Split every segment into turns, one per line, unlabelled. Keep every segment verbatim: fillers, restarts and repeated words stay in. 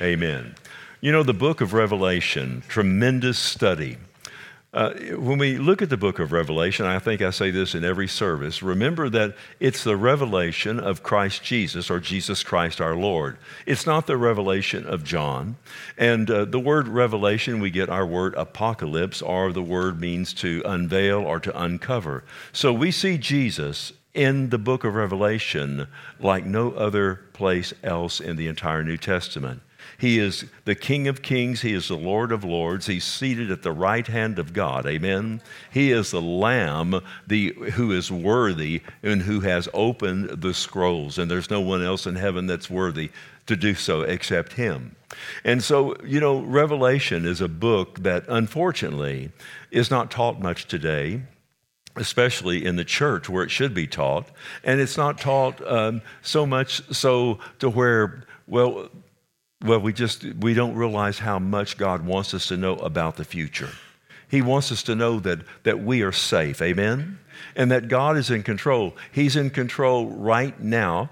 Amen. You know, the book of Revelation, tremendous study. Uh, when we look at the book of Revelation, I think I say this in every service, remember that it's the revelation of Christ Jesus, or Jesus Christ our Lord. It's not the revelation of John. And uh, the word revelation, we get our word apocalypse, or the word means to unveil or to uncover. So we see Jesus in the book of Revelation like no other place else in the entire New Testament. He is the King of Kings. He is the Lord of Lords. He's seated at the right hand of God. Amen. He is the Lamb the, who is worthy and who has opened the scrolls. And there's no one else in heaven that's worthy to do so except him. And so, you know, Revelation is a book that unfortunately is not taught much today, especially in the church where it should be taught. And it's not taught um, so much so to where, well, Well, we just, we don't realize how much God wants us to know about the future. He wants us to know that, that we are safe, amen? And that God is in control. He's in control right now.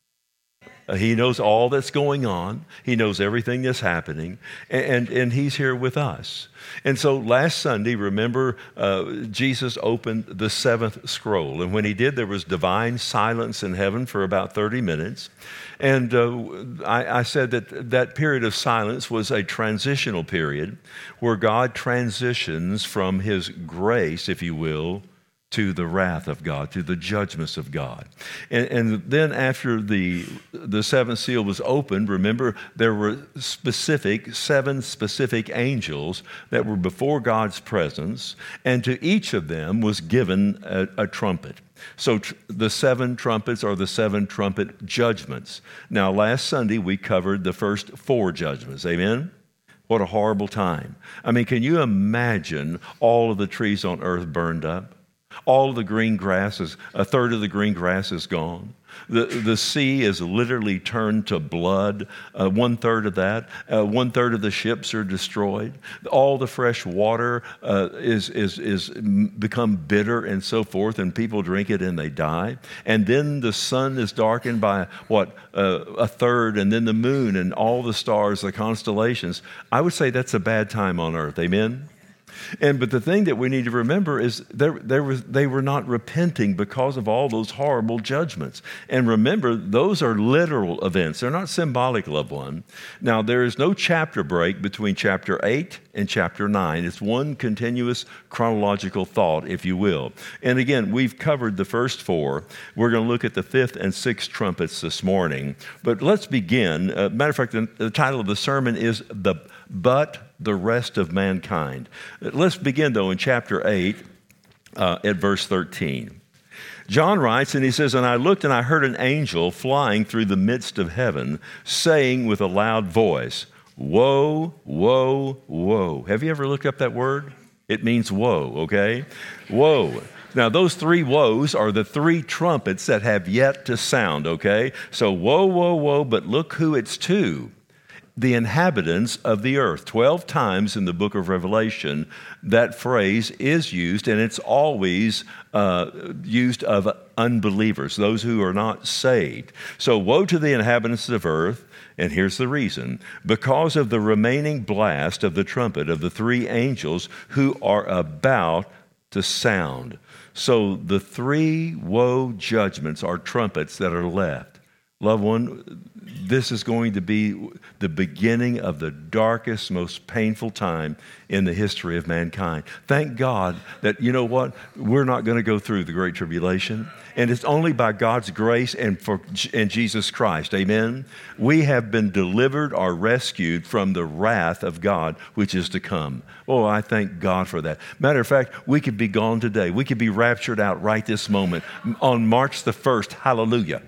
Uh, he knows all that's going on. He knows everything that's happening. And, and, and he's here with us. And so last Sunday, remember, uh, Jesus opened the seventh scroll. And when he did, there was divine silence in heaven for about thirty minutes. And uh, I, I said that that period of silence was a transitional period where God transitions from his grace, if you will, to the wrath of God, to the judgments of God. And, and then after the, the seventh seal was opened, remember, there were specific, seven specific angels that were before God's presence, and to each of them was given a, a trumpet. So tr- the seven trumpets are the seven trumpet judgments. Now, last Sunday, we covered the first four judgments. Amen? What a horrible time. I mean, can you imagine all of the trees on earth burned up? All of the green grass is, a third of the green grass is gone. The, the sea is literally turned to blood, uh, one third of that. Uh, one third of the ships are destroyed. All the fresh water uh, is, is, is become bitter and so forth, and people drink it and they die. And then the sun is darkened by, what, uh, a third, and then the moon and all the stars, the constellations. I would say that's a bad time on earth. Amen? And but the thing that we need to remember is there, there was, they were not repenting because of all those horrible judgments. And remember, those are literal events. They're not symbolic, loved one. Now, there is no chapter break between chapter eight and chapter nine. It's one continuous chronological thought, if you will. And again, we've covered the first four. We're going to look at the fifth and sixth trumpets this morning. But let's begin. Uh, matter of fact, the, the title of the sermon is the But the Rest of Mankind. Let's begin, though, in chapter eight uh, at verse thirteen. John writes, and he says, "And I looked and I heard an angel flying through the midst of heaven, saying with a loud voice, 'Woe, woe, woe.'" Have you ever looked up that word? It means woe, okay? Woe. Now, those three woes are the three trumpets that have yet to sound, okay? So, woe, woe, woe, but look who it's to. The inhabitants of the earth. Twelve times in the book of Revelation, that phrase is used, and it's always uh, used of unbelievers, those who are not saved. So woe to the inhabitants of earth, and here's the reason. Because of the remaining blast of the trumpet of the three angels who are about to sound. So the three woe judgments are trumpets that are left. Loved one, this is going to be the beginning of the darkest, most painful time in the history of mankind. Thank God that, you know what, we're not going to go through the Great Tribulation. And it's only by God's grace and for and Jesus Christ, amen? We have been delivered or rescued from the wrath of God, which is to come. Oh, I thank God for that. Matter of fact, we could be gone today. We could be raptured out right this moment on March the first. Hallelujah.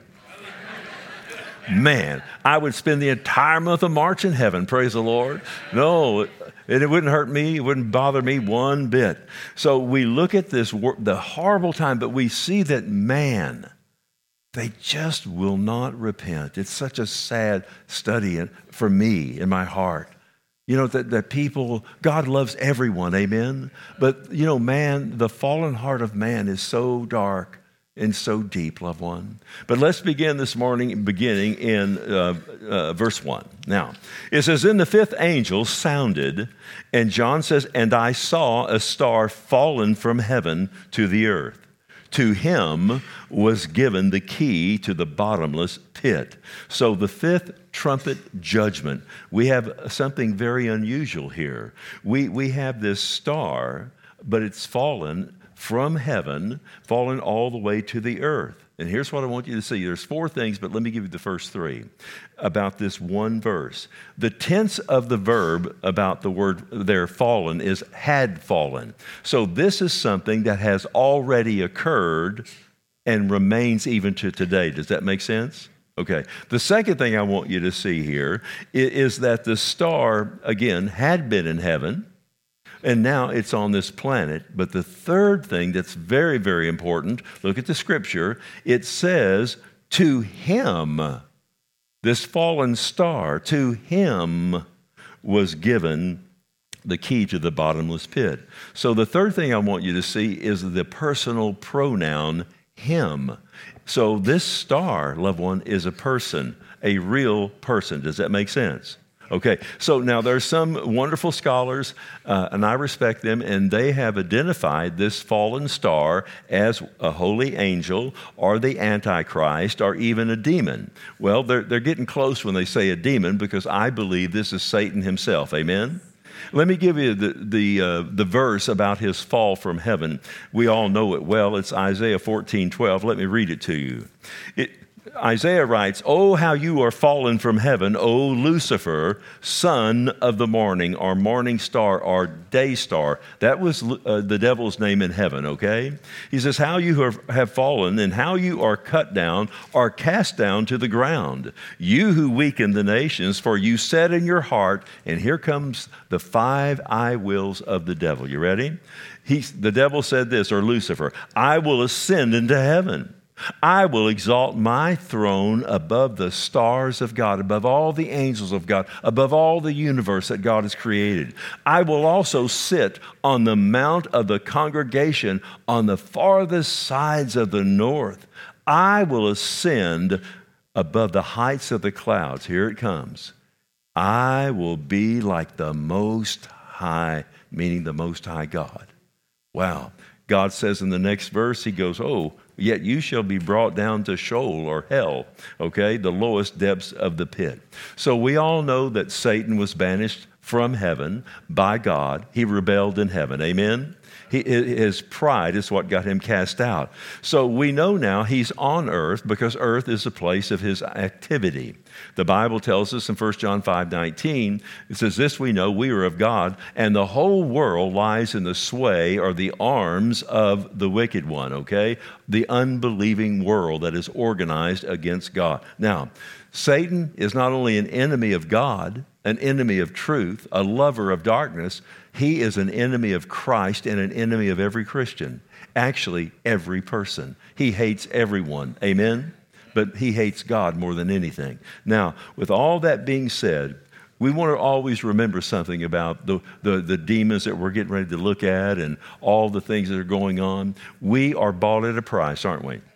Man, I would spend the entire month of March in heaven, praise the Lord. No, and it wouldn't hurt me, it wouldn't bother me one bit. So we look at this, the horrible time, but we see that man, they just will not repent. It's such a sad study for me in my heart. You know, that, that people, God loves everyone, amen? But, you know, man, the fallen heart of man is so dark and so deep, loved one. But let's begin this morning, beginning in uh, uh, verse one. Now, it says, "Then the fifth angel sounded, and John says, and I saw a star fallen from heaven to the earth. To him was given the key to the bottomless pit." So the fifth trumpet judgment, we have something very unusual here. We, we have this star, but it's fallen from heaven, fallen all the way to the earth. And here's what I want you to see. There's four things, but let me give you the first three about this one verse. The tense of the verb about the word there, fallen, is had fallen. So this is something that has already occurred and remains even to today. Does that make sense? Okay. The second thing I want you to see here is that the star, again, had been in heaven, and now it's on this planet. But the third thing that's very, very important, look at the scripture. It says, to him, this fallen star, to him was given the key to the bottomless pit. So the third thing I want you to see is the personal pronoun him. So this star, loved one, is a person, a real person. Does that make sense? Okay, so now there's some wonderful scholars, uh, and I respect them, and they have identified this fallen star as a holy angel or the Antichrist or even a demon. Well, they're, they're getting close when they say a demon, because I believe this is Satan himself. Amen? Let me give you the the, uh, the verse about his fall from heaven. We all know it well. It's Isaiah fourteen twelve. Let me read it to you. It, Isaiah writes, "Oh, how you are fallen from heaven, O Lucifer, son of the morning," or morning star, or day star. That was uh, the devil's name in heaven, okay? He says, "How you have, have fallen, and how you are cut down, are cast down to the ground. You who weaken the nations, for you said in your heart," and here comes the five I wills of the devil. You ready? He, the devil said this, or Lucifer, "I will ascend into heaven. I will exalt my throne above the stars of God, above all the angels of God, above all the universe that God has created. I will also sit on the mount of the congregation on the farthest sides of the north. I will ascend above the heights of the clouds." Here it comes. "I will be like the Most High," meaning the Most High God. Wow. God says in the next verse, he goes, "Oh, yet you shall be brought down to Sheol," or hell, okay, the lowest depths of the pit. So we all know that Satan was banished from heaven by God. He rebelled in heaven. Amen? He, his pride is what got him cast out. So we know now he's on earth, because earth is the place of his activity. The Bible tells us in First John five nineteen, it says, "This we know, we are of God, and the whole world lies in the sway or the arms of the wicked one," okay? The unbelieving world that is organized against God. Now, Satan is not only an enemy of God, an enemy of truth, a lover of darkness, he is an enemy of Christ and an enemy of every Christian. Actually, every person. He hates everyone. Amen? But he hates God more than anything. Now, with all that being said, we want to always remember something about the, the, the demons that we're getting ready to look at and all the things that are going on. We are bought at a price, aren't we?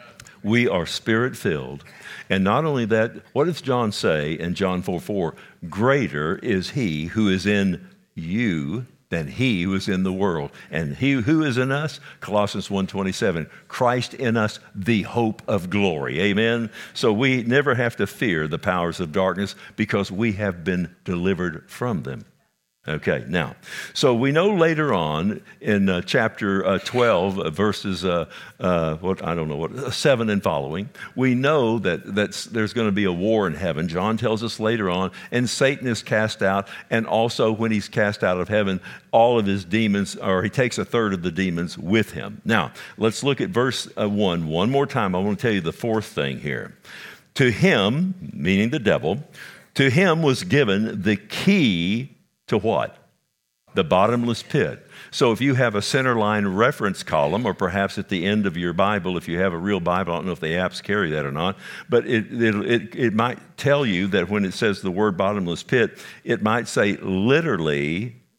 We are spirit-filled. And not only that, what does John say in John four four? "Greater is he who is in you than he who is in the world." And he who is in us, Colossians one twenty-seven, Christ in us, the hope of glory. Amen? So we never have to fear the powers of darkness, because we have been delivered from them. Okay, now, so we know later on in uh, chapter uh, twelve, uh, verses, uh, uh, what I don't know, what uh, seven and following, we know that that's, there's going to be a war in heaven. John tells us later on, and Satan is cast out, and also when he's cast out of heaven, all of his demons, or he takes a third of the demons with him. Now, let's look at verse uh, one. One more time, I want to tell you the fourth thing here. "To him," meaning the devil, "to him was given the key to what? The bottomless pit." So if you have a centerline reference column, or perhaps at the end of your Bible, if you have a real Bible, I don't know if the apps carry that or not, but it, it, it, it might tell you that when it says the word bottomless pit, it might say literally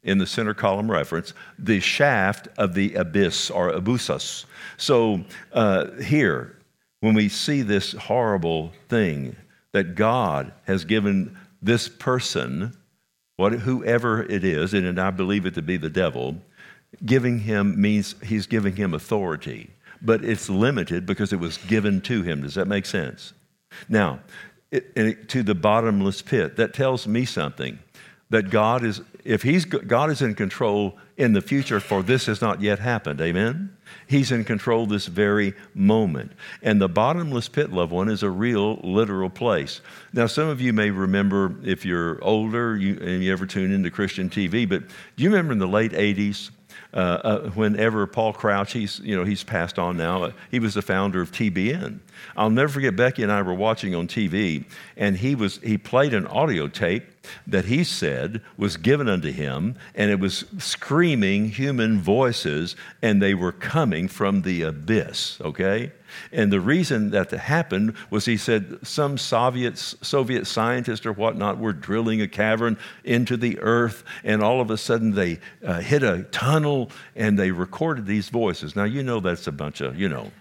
in the center column reference, the shaft of the abyss or abyssos. So uh, here, when we see this horrible thing that God has given this person, what, whoever it is, and I believe it to be the devil, giving him means he's giving him authority, but it's limited because it was given to him. Does that make sense? Now, it, it, to the bottomless pit, that tells me something, that God is, if he's, God is in control in the future, for this has not yet happened, amen? He's in control this very moment. And the bottomless pit, loved one, is a real, literal place. Now, some of you may remember, if you're older you, and you ever tune into Christian T V, but do you remember in the late eighties, uh, uh, whenever Paul Crouch, he's, you know, he's passed on now, uh, he was the founder of T B N. I'll never forget, Becky and I were watching on T V, and he was he played an audio tape that he said was given unto him, and it was screaming human voices, and they were coming from the abyss, okay? And the reason that happened was he said some Soviet, Soviet scientist or whatnot were drilling a cavern into the earth, and all of a sudden they uh, hit a tunnel, and they recorded these voices. Now, you know that's a bunch of, you know,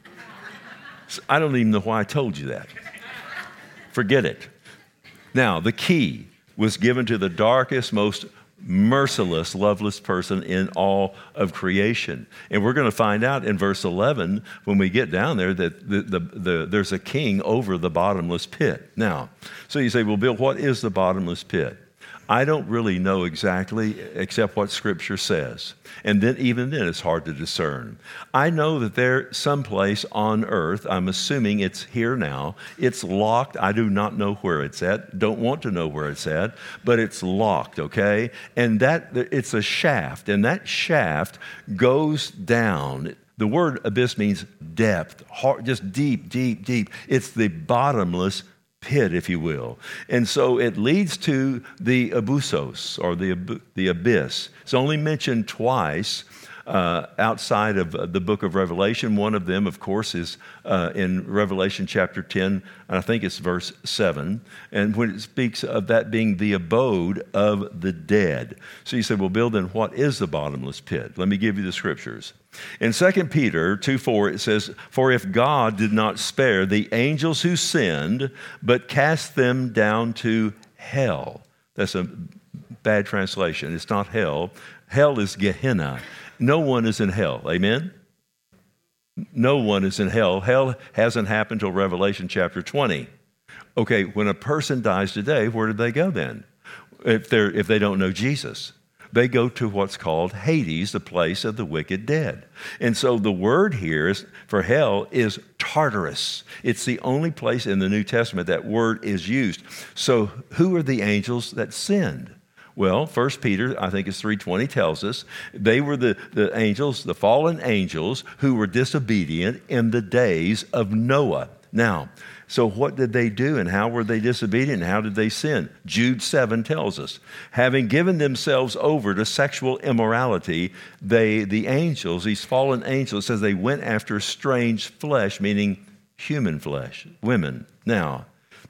I don't even know why I told you that. Forget it. Now, the key was given to the darkest, most merciless, loveless person in all of creation. And we're going to find out in verse eleven, when we get down there, that the, the, the, there's a king over the bottomless pit. Now, so you say, well, Bill, what is the bottomless pit? I don't really know exactly except what Scripture says. And then even then it's hard to discern. I know that there's someplace on earth, I'm assuming it's here now, it's locked. I do not know where it's at, don't want to know where it's at, but it's locked, okay? And that it's a shaft, and that shaft goes down. The word abyss means depth, hard, just deep, deep, deep. It's the bottomless pit, if you will. And so it leads to the abyssos, or the, the abyss. It's only mentioned twice uh, outside of uh, the book of Revelation. One of them, of course, is uh, in Revelation chapter ten, and I think it's verse seven, and when it speaks of that being the abode of the dead. So you said, well, Bill, then what is the bottomless pit? Let me give you the scriptures. In Second Peter two four, it says, for if God did not spare the angels who sinned, but cast them down to hell. That's a bad translation. It's not hell. Hell is Gehenna. No one is in hell. Amen? No one is in hell. Hell hasn't happened till Revelation chapter twenty. Okay, when a person dies today, where do they go then? If they're if they don't know Jesus. They go to what's called Hades, the place of the wicked dead. And so the word here is, for hell is Tartarus. It's the only place in the New Testament that word is used. So who are the angels that sinned? Well, First Peter, I think it's three twenty, tells us they were the, the angels, the fallen angels who were disobedient in the days of Noah. Now, so what did they do, and how were they disobedient, and how did they sin? Jude seven tells us, having given themselves over to sexual immorality, they, the angels, these fallen angels, says they went after strange flesh, meaning human flesh, women. Now,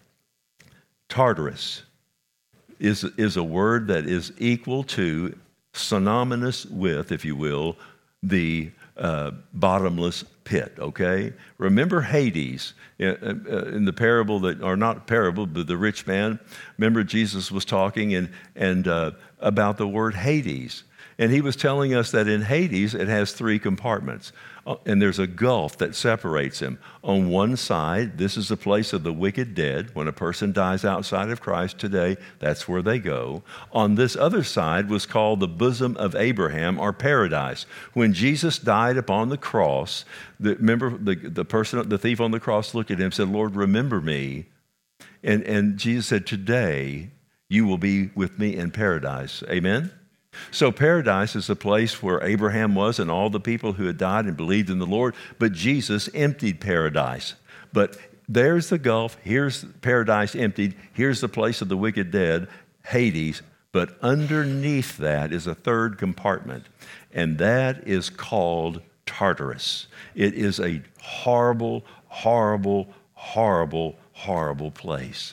Tartarus is, is a word that is equal to, synonymous with, if you will, the Uh, bottomless pit, okay? Remember Hades uh, uh, in the parable that, or not parable, but the rich man. Remember Jesus was talking and, and uh, about the word Hades. And he was telling us that in Hades, it has three compartments. Uh, and there's a gulf that separates them. On one side, this is the place of the wicked dead. When a person dies outside of Christ today, that's where they go. On this other side was called the bosom of Abraham, or paradise. When Jesus died upon the cross, the, remember the, the person, the thief on the cross looked at him and said, Lord, remember me. And, and Jesus said, today you will be with me in paradise. Amen? So paradise is the place where Abraham was and all the people who had died and believed in the Lord, but Jesus emptied paradise. But there's the gulf, here's paradise emptied, here's the place of the wicked dead, Hades, but underneath that is a third compartment, and that is called Tartarus. It is a horrible, horrible, horrible, horrible place.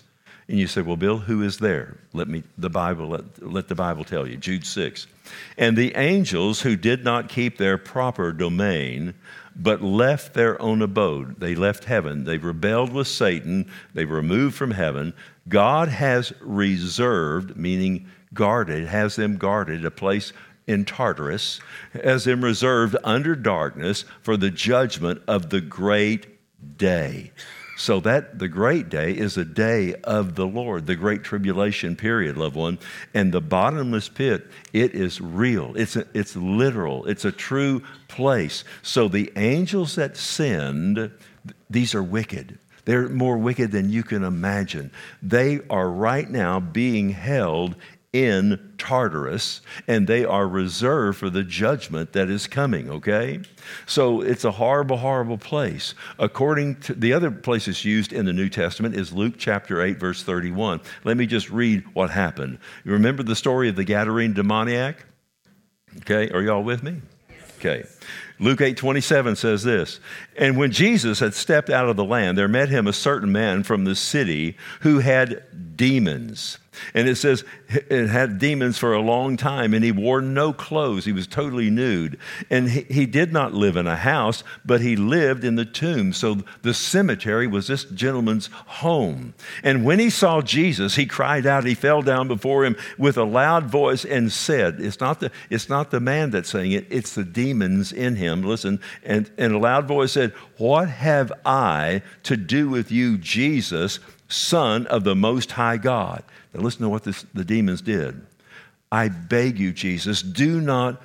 And you say, well, Bill, who is there? Let me, the Bible, let, let the Bible tell you. Jude six. And the angels who did not keep their proper domain, but left their own abode. They left heaven. They rebelled with Satan. They were removed from heaven. God has reserved, meaning guarded, has them guarded, a place in Tartarus, has them reserved under darkness for the judgment of the great day. So that the great day is a day of the Lord, the great tribulation period, loved one. And the bottomless pit, it is real. It's a, it's literal. It's a true place. So the angels that sinned, these are wicked. They're more wicked than you can imagine. They are right now being held in Tartarus, and they are reserved for the judgment that is coming, okay? So it's a horrible, horrible place. According to the other place it's used in the New Testament is Luke chapter eight, verse thirty-one. Let me just read what happened. You remember the story of the Gadarene demoniac? Okay, are y'all with me? Okay. Luke eight twenty-seven says this, and when Jesus had stepped out of the land, there met him a certain man from the city who had demons. And it says it had demons for a long time, and he wore no clothes. He was totally nude. And he, he did not live in a house, but he lived in the tomb. So the cemetery was this gentleman's home. And when he saw Jesus, he cried out. He fell down before him with a loud voice and said, it's not the, it's not the man that's saying it, it's the demons in him. Listen, and, and a loud voice said, what have I to do with you, Jesus, Son of the Most High God? Now listen to what this, the demons did. I beg you, Jesus, do not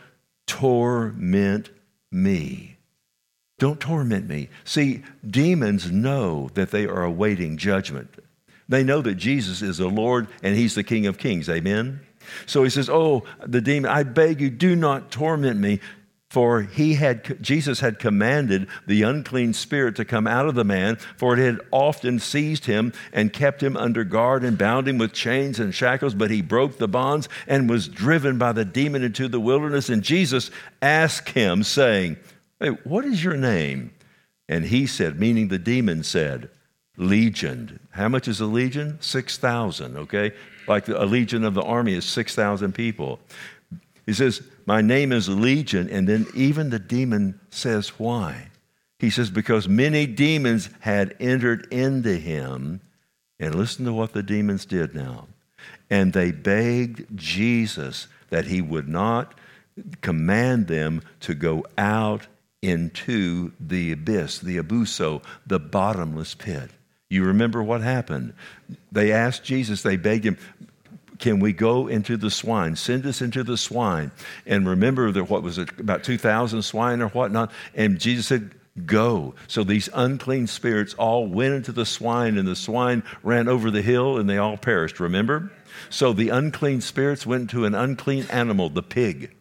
torment me. Don't torment me. See, demons know that they are awaiting judgment. They know that Jesus is the Lord and he's the King of Kings. Amen? So he says, oh, the demon, I beg you, do not torment me. For he had, Jesus had commanded the unclean spirit to come out of the man, for it had often seized him and kept him under guard and bound him with chains and shackles. But he broke the bonds and was driven by the demon into the wilderness. And Jesus asked him, saying, hey, what is your name? And he said, meaning the demon said, Legion. How much is a legion? six thousand, okay? Like a legion of the army is six thousand people. He says, my name is Legion, and then even the demon says why. He says, because many demons had entered into him, and listen to what the demons did now. And they begged Jesus that he would not command them to go out into the abyss, the abuso, the bottomless pit. You remember what happened? They asked Jesus, they begged him, can we go into the swine? Send us into the swine. And remember that what was it, about two thousand swine or whatnot? And Jesus said, go. So these unclean spirits all went into the swine, and the swine ran over the hill, and they all perished, remember? So the unclean spirits went to an unclean animal, the pig.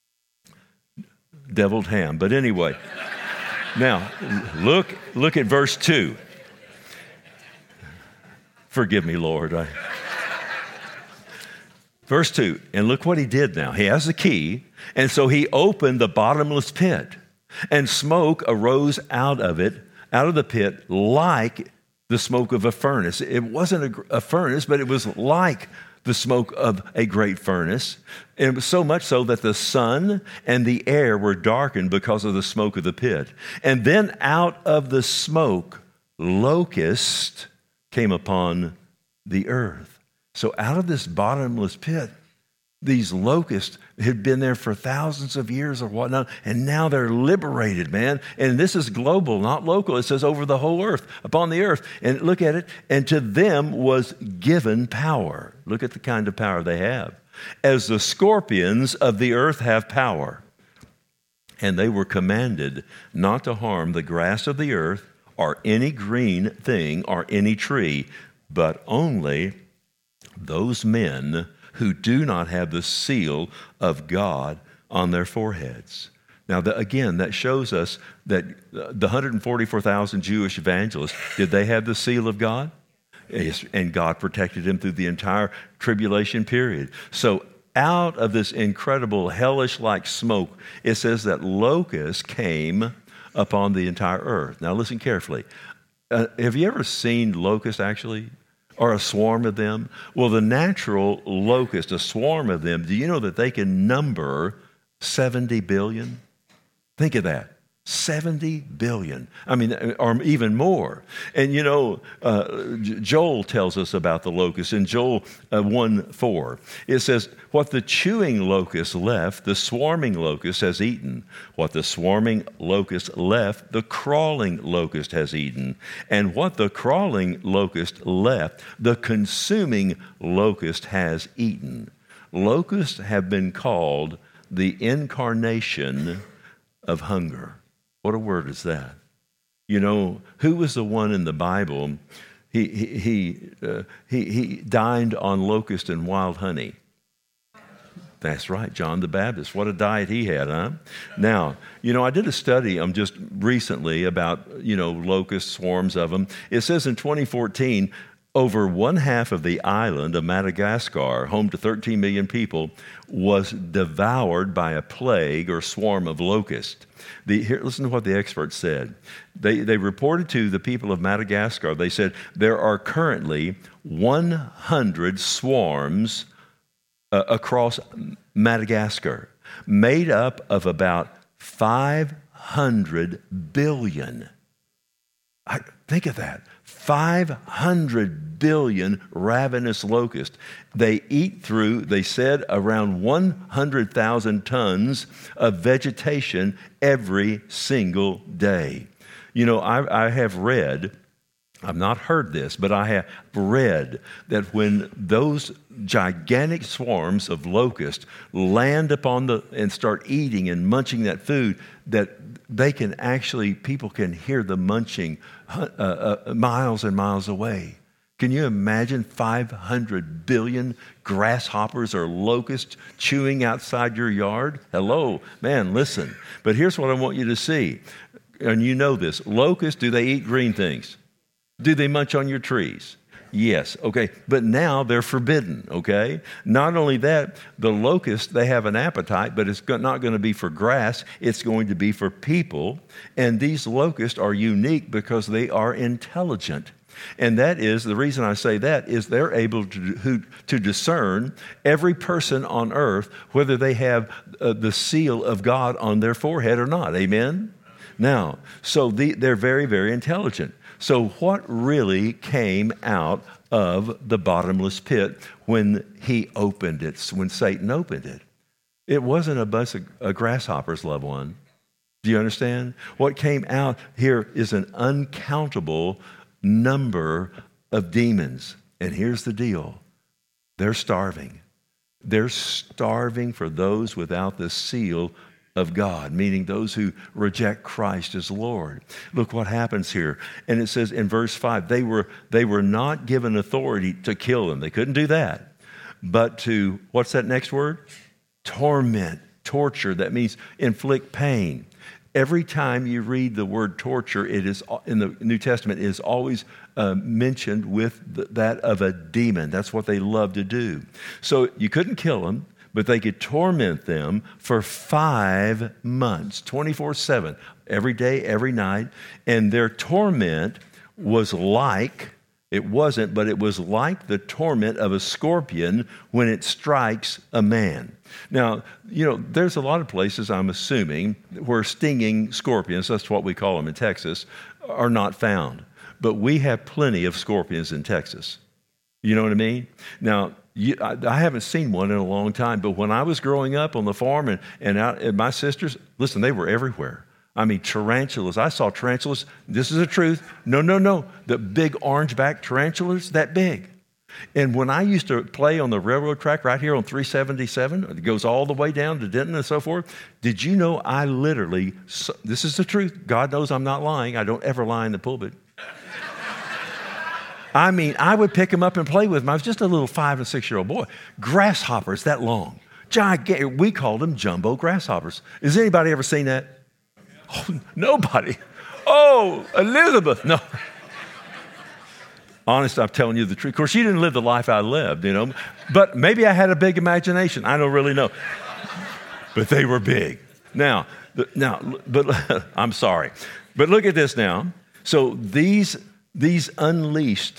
Deviled ham. But anyway, now look, look at verse two. Forgive me, Lord. I... Verse two, and look what he did now. He has the key, and so he opened the bottomless pit, and smoke arose out of it, out of the pit, like the smoke of a furnace. It wasn't a, a furnace, but it was like the smoke of a great furnace. And it was so much so that the sun and the air were darkened because of the smoke of the pit. And then out of the smoke, locusts came upon the earth. So out of this bottomless pit, these locusts had been there for thousands of years or whatnot, and now they're liberated, man. And this is global, not local. It says over the whole earth, upon the earth. And look at it. And to them was given power. Look at the kind of power they have. As the scorpions of the earth have power. And they were commanded not to harm the grass of the earth or any green thing or any tree, but only those men who do not have the seal of God on their foreheads. Now, the, again, that shows us that the one hundred forty-four thousand Jewish evangelists, did they have the seal of God? Yes, and God protected them through the entire tribulation period. So out of this incredible hellish-like smoke, it says that locusts came upon the entire earth. Now, listen carefully. Uh, have you ever seen locusts actually? or a swarm of them? Well, the natural locust, a swarm of them, do you know that they can number seventy billion? Think of that. seventy billion. I mean, or even more. And you know, uh, Joel tells us about the locust in Joel uh, one four. It says, what the chewing locust left, the swarming locust has eaten. What the swarming locust left, the crawling locust has eaten. And what the crawling locust left, the consuming locust has eaten. Locusts have been called the incarnation of hunger. What a word is that? You know, who was the one in the Bible? He he he uh, he, he dined on locust and wild honey. That's right, John the Baptist. What a diet he had, huh? Now, you know, I did a study um, just recently about, you know, locust swarms of them. It says in twenty fourteen, over one half of the island of Madagascar, home to thirteen million people, was devoured by a plague or swarm of locusts. The, here, listen to what the experts said. They, they reported to the people of Madagascar, they said, there are currently one hundred swarms uh, across Madagascar, made up of about five hundred billion. I, think of that. five hundred billion ravenous locusts. They eat through, they said, around one hundred thousand tons of vegetation every single day. You know, I, I have read, I've not heard this, but I have read that when those gigantic swarms of locusts land upon the, and start eating and munching that food, that they can actually, people can hear the munching uh, uh, miles and miles away. Can you imagine five hundred billion grasshoppers or locusts chewing outside your yard? Hello, man, listen. But here's what I want you to see. And you know this. Locusts, do they eat green things? Do they munch on your trees? Yes, okay. But now they're forbidden, okay? Not only that, the locusts, they have an appetite, but it's not going to be for grass. It's going to be for people. And these locusts are unique because they are intelligent. And that is, the reason I say that is they're able to, who, to discern every person on earth, whether they have uh, the seal of God on their forehead or not. Amen? Now, so the, they're very, very intelligent. So what really came out of the bottomless pit when he opened it, when Satan opened it? It wasn't a bunch of uh, grasshoppers, loved one. Do you understand? What came out here is an uncountable number of demons. And here's the deal. They're starving. They're starving for those without the seal of God, meaning those who reject Christ as Lord. Look what happens here. And it says in verse five, they were, they were not given authority to kill them. They couldn't do that. But to, what's that next word? Torment, torture. That means inflict pain. Every time you read the word torture, it is in the New Testament, it is always uh, mentioned with the, that of a demon. That's what they love to do. So you couldn't kill them, but they could torment them for five months, twenty-four seven, every day, every night. And their torment was like, it wasn't, but it was like the torment of a scorpion when it strikes a man. Now, you know, there's a lot of places, I'm assuming, where stinging scorpions, that's what we call them in Texas, are not found. But we have plenty of scorpions in Texas. You know what I mean? Now, you, I, I haven't seen one in a long time, but when I was growing up on the farm and, and, out, and my sisters, listen, they were everywhere. I mean, tarantulas. I saw tarantulas. This is the truth. No, no, no. The big orange-backed tarantulas, that big. And when I used to play on the railroad track right here on three seventy-seven, it goes all the way down to Denton and so forth, did you know I literally, this is the truth, God knows I'm not lying, I don't ever lie in the pulpit. I mean, I would pick them up and play with them. I was just a little five and six-year-old boy. Grasshoppers that long. Gigantic. We called them jumbo grasshoppers. Has anybody ever seen that? Oh, nobody. Oh, Elizabeth. No. Honest, I'm telling you the truth. Of course, she didn't live the life I lived, you know. But maybe I had a big imagination. I don't really know. But they were big. Now, now, but I'm sorry. But look at this now. So these, these unleashed,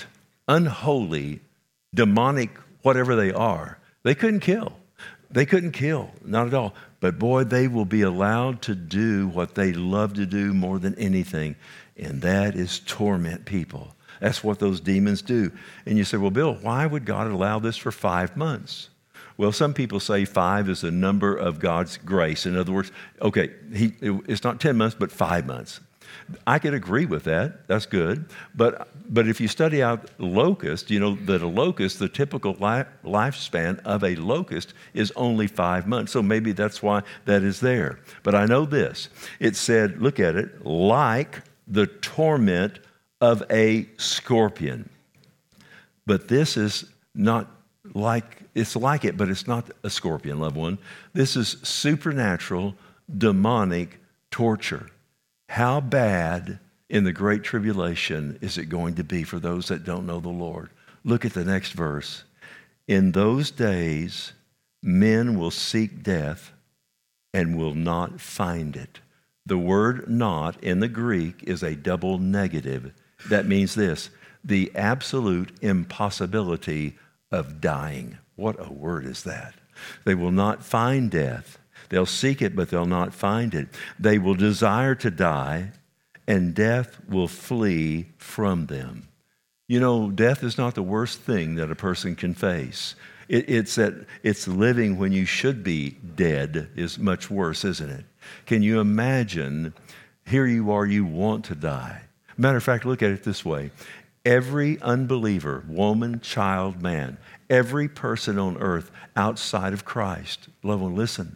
unholy, demonic, whatever they are. They couldn't kill. They couldn't kill, not at all. But boy, they will be allowed to do what they love to do more than anything, and that is torment people. That's what those demons do. And you say, well, Bill, why would God allow this for five months? Well, some people say five is the number of God's grace. In other words, okay, he, it's not ten months, but five months. I could agree with that. That's good. But but if you study out locust, you know that a locust, the typical life, lifespan of a locust is only five months. So maybe that's why that is there. But I know this. It said, look at it, like the torment of a scorpion. But this is not like, it's like it, but it's not a scorpion, loved one. This is supernatural, demonic torture. How bad in the Great Tribulation is it going to be for those that don't know the Lord? Look at the next verse. In those days, men will seek death and will not find it. The word not in the Greek is a double negative. That means this, the absolute impossibility of dying. What a word is that? They will not find death. They'll seek it, but they'll not find it. They will desire to die, and death will flee from them. You know, death is not the worst thing that a person can face. It, it's that it's living when you should be dead is much worse, isn't it? Can you imagine, here you are, you want to die. Matter of fact, look at it this way. Every unbeliever, woman, child, man, every person on earth outside of Christ, loved one, listen,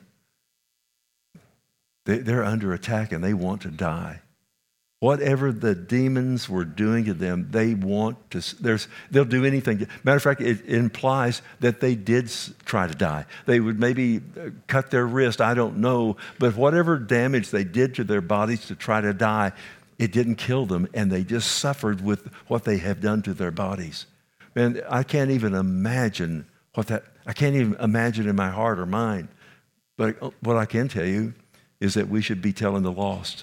they're under attack and they want to die. Whatever the demons were doing to them, they want to, there's, they'll do anything. Matter of fact, it implies that they did try to die. They would maybe cut their wrist, I don't know, but whatever damage they did to their bodies to try to die, it didn't kill them, and they just suffered with what they have done to their bodies. Man, I can't even imagine what that, I can't even imagine in my heart or mind. But what I can tell you is that we should be telling the lost.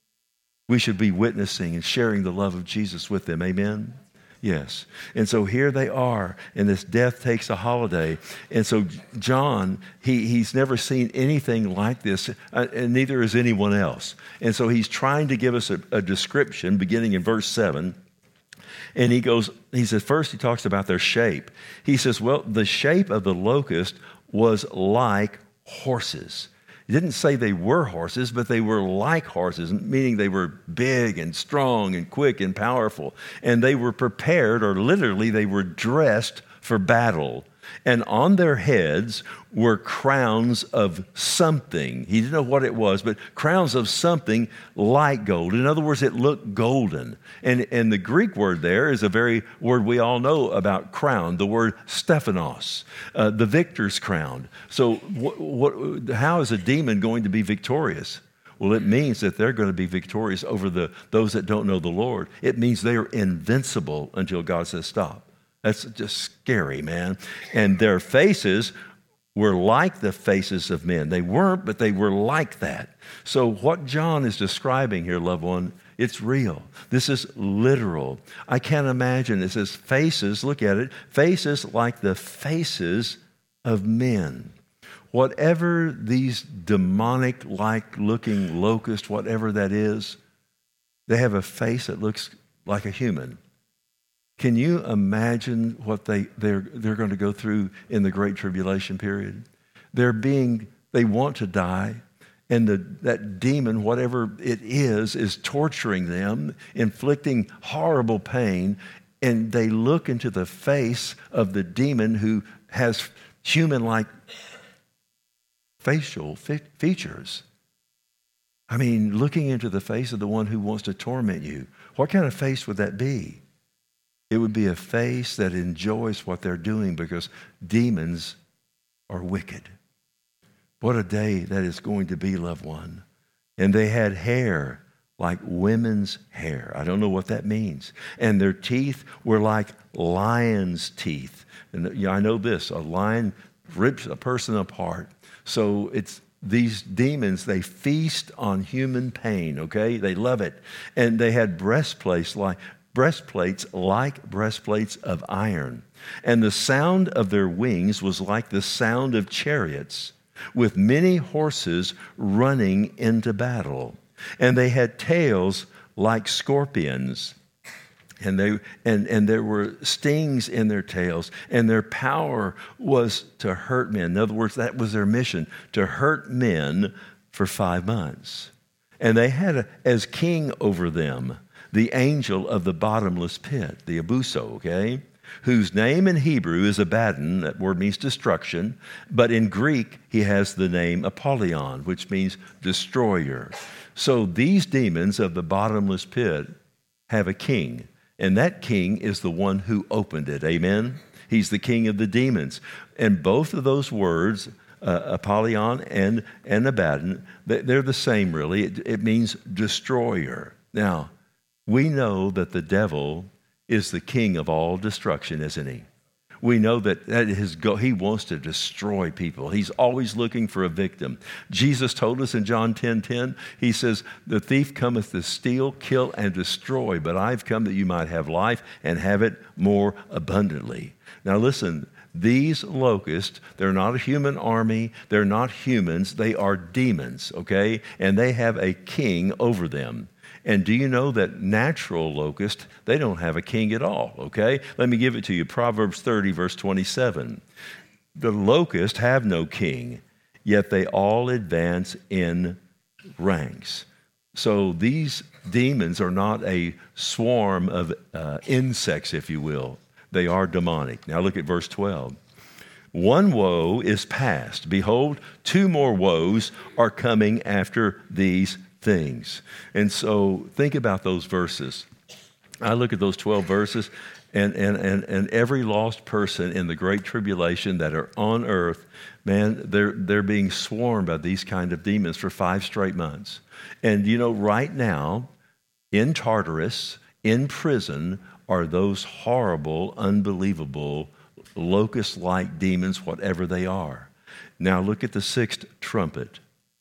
We should be witnessing and sharing the love of Jesus with them. Amen? Yes. And so here they are, and this death takes a holiday. And so John, he, he's never seen anything like this, uh, and neither has anyone else. And so he's trying to give us a, a description beginning in verse seven. And he goes, he says, first he talks about their shape. He says, well, the shape of the locust was like horses. He didn't say they were horses, but they were like horses, meaning they were big and strong and quick and powerful. And they were prepared, or literally they were dressed for battle. And on their heads were crowns of something. He didn't know what it was, but crowns of something like gold. In other words, it looked golden. And, and the Greek word there is a very word we all know about crown, the word Stephanos, uh, the victor's crown. So what, what, how is a demon going to be victorious? Well, it means that they're going to be victorious over the, those that don't know the Lord. It means they are invincible until God says stop. That's just scary, man. And their faces were like the faces of men. They weren't, but they were like that. So what John is describing here, loved one, it's real. This is literal. I can't imagine. It says faces, look at it, faces like the faces of men. Whatever these demonic-like looking locusts, whatever that is, they have a face that looks like a human. Can you imagine what they, they're, they're going to go through in the Great Tribulation period? They're being, they want to die, and the, that demon, whatever it is, is torturing them, inflicting horrible pain, and they look into the face of the demon who has human-like facial fe- features. I mean, looking into the face of the one who wants to torment you. What kind of face would that be? It would be a face that enjoys what they're doing because demons are wicked. What a day that is going to be, loved one. And they had hair like women's hair. I don't know what that means. And their teeth were like lion's teeth. And you know, I know this, a lion rips a person apart. So it's these demons, they feast on human pain, okay? They love it. And they had breastplates like breastplates like breastplates of iron. And the sound of their wings was like the sound of chariots, with many horses running into battle. And they had tails like scorpions. And, they, and, and there were stings in their tails, and their power was to hurt men. In other words, that was their mission, to hurt men for five months. And they had a, as king over them the angel of the bottomless pit, the Abuso, okay, whose name in Hebrew is Abaddon. That word means destruction, but in Greek he has the name Apollyon, which means destroyer. So these demons of the bottomless pit have a king. And that king is the one who opened it. Amen? He's the king of the demons. And both of those words, uh, Apollyon and, and Abaddon, they're the same, really. It, it means destroyer. Now, we know that the devil is the king of all destruction, isn't he? We know that, that his go- he wants to destroy people. He's always looking for a victim. Jesus told us in John ten ten, he says, the thief cometh to steal, kill, and destroy, but I've come that you might have life and have it more abundantly. Now listen, these locusts, they're not a human army. They're not humans. They are demons, okay? And they have a king over them. And do you know that natural locusts, they don't have a king at all, okay? Let me give it to you. Proverbs thirty, verse twenty-seven. The locusts have no king, yet they all advance in ranks. So these demons are not a swarm of uh, insects, if you will. They are demonic. Now look at verse twelve. One woe is past. Behold, two more woes are coming after these things. And so think about those verses. I look at those twelve verses, and, and, and, and every lost person in the Great Tribulation that are on earth, man, they're, they're being swarmed by these kind of demons for five straight months. And you know, right now, in Tartarus, in prison, are those horrible, unbelievable, locust-like demons, whatever they are. Now look at the sixth trumpet.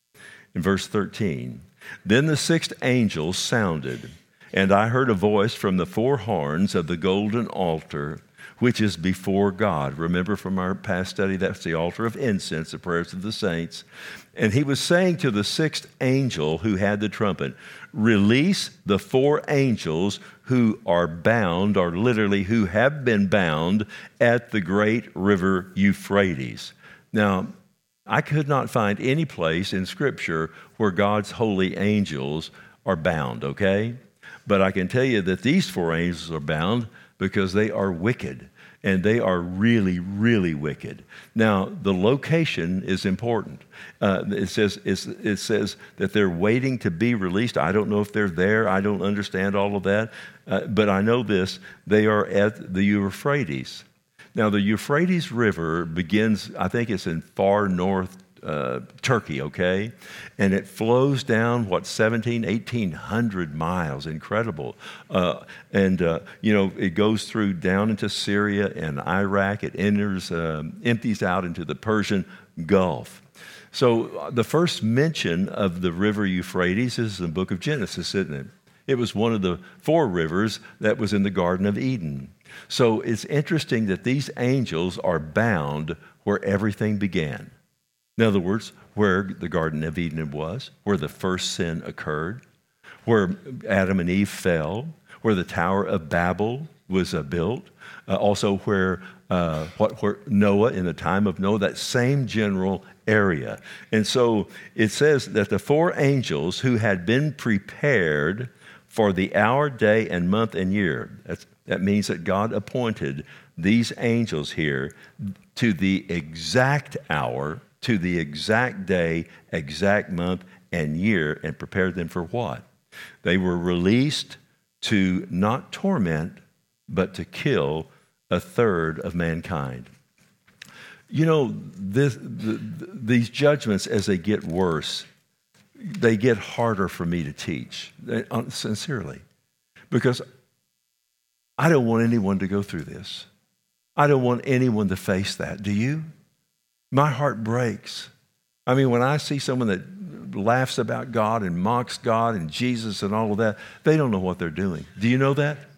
In verse thirteen, then the sixth angel sounded, and I heard a voice from the four horns of the golden altar, which is before God. Remember from our past study, that's the altar of incense, the prayers of the saints. And he was saying to the sixth angel who had the trumpet, release the four angels who are bound, or literally who have been bound at the great river Euphrates. Now, I could not find any place in Scripture where God's holy angels are bound, okay? But I can tell you that these four angels are bound because they are wicked, and they are really, really wicked. Now, the location is important. Uh, it says it's, it says that they're waiting to be released. I don't know if they're there. I don't understand all of that. Uh, but I know this. They are at the Euphrates. Now, the Euphrates River begins, I think it's in far north uh, Turkey, okay? And it flows down, what, seventeen, eighteen hundred miles. Incredible. Uh, and, uh, you know, it goes through down into Syria and Iraq. It enters, um, empties out into the Persian Gulf. So uh, the first mention of the river Euphrates is in the book of Genesis, isn't it? It was one of the four rivers that was in the Garden of Eden. So it's interesting that these angels are bound where everything began. In other words, where the Garden of Eden was, where the first sin occurred, where Adam and Eve fell, where the Tower of Babel was uh, built, uh, also where, uh, what, where Noah, in the time of Noah, that same general area. And so it says that the four angels who had been prepared for the hour, day, and month, and year, that's, that means that God appointed these angels here to the exact hour, to the exact day, exact month, and year, and prepared them for what? They were released to not torment, but to kill a third of mankind. You know, this, the, these judgments, as they get worse, they get harder for me to teach, sincerely, because I don't want anyone to go through this. I don't want anyone to face that. Do you? My heart breaks. I mean, when I see someone that laughs about God and mocks God and Jesus and all of that, they don't know what they're doing. Do you know that?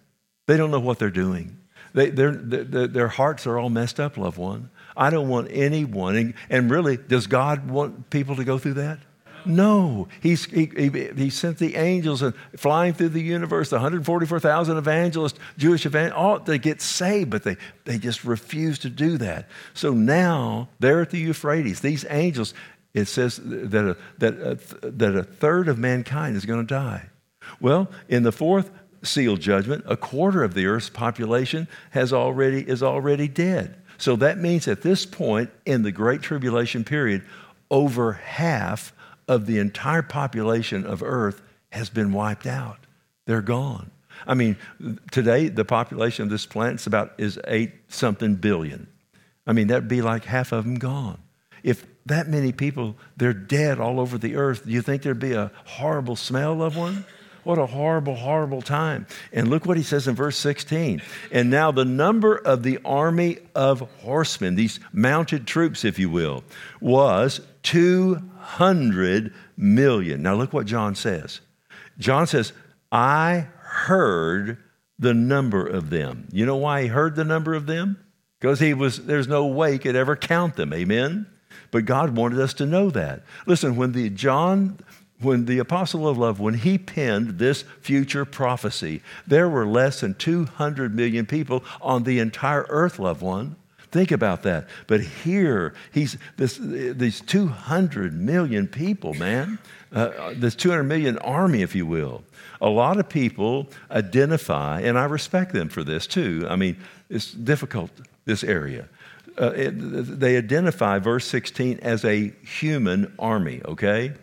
They don't know what they're doing. They, they're, they're, their hearts are all messed up, loved one. I don't want anyone. And, and really, does God want people to go through that? No. He's, he, he, he sent the angels and flying through the universe, the one hundred forty-four thousand evangelists, Jewish evangelists, all they get saved, but they, they just refuse to do that. So now they're at the Euphrates. These angels, it says that a, that a, that a third of mankind is going to die. Well, in the fourth seal judgment, a quarter of the earth's population has already is already dead. So that means at this point in the Great Tribulation period, over half of the entire population of Earth has been wiped out. They're gone. I mean, today the population of this planet is about is eight something billion. I mean, that'd be like half of them gone. If that many people, they're dead all over the earth, do you think there'd be a horrible smell, loved one? What a horrible, horrible time. And look what he says in verse sixteen. And now the number of the army of horsemen, these mounted troops, if you will, was two hundred million. Now look what John says. John says, I heard the number of them. You know why he heard the number of them? Because he was, there's no way he could ever count them. Amen? But God wanted us to know that. Listen, when the John... When the apostle of love, when he penned this future prophecy, there were less than two hundred million people on the entire earth, loved one. Think about that. But here, he's this, these two hundred million people, man, uh, this two hundred million army, if you will. A lot of people identify, and I respect them for this too. I mean, it's difficult, this area. Uh, it, they identify verse sixteen as a human army, okay?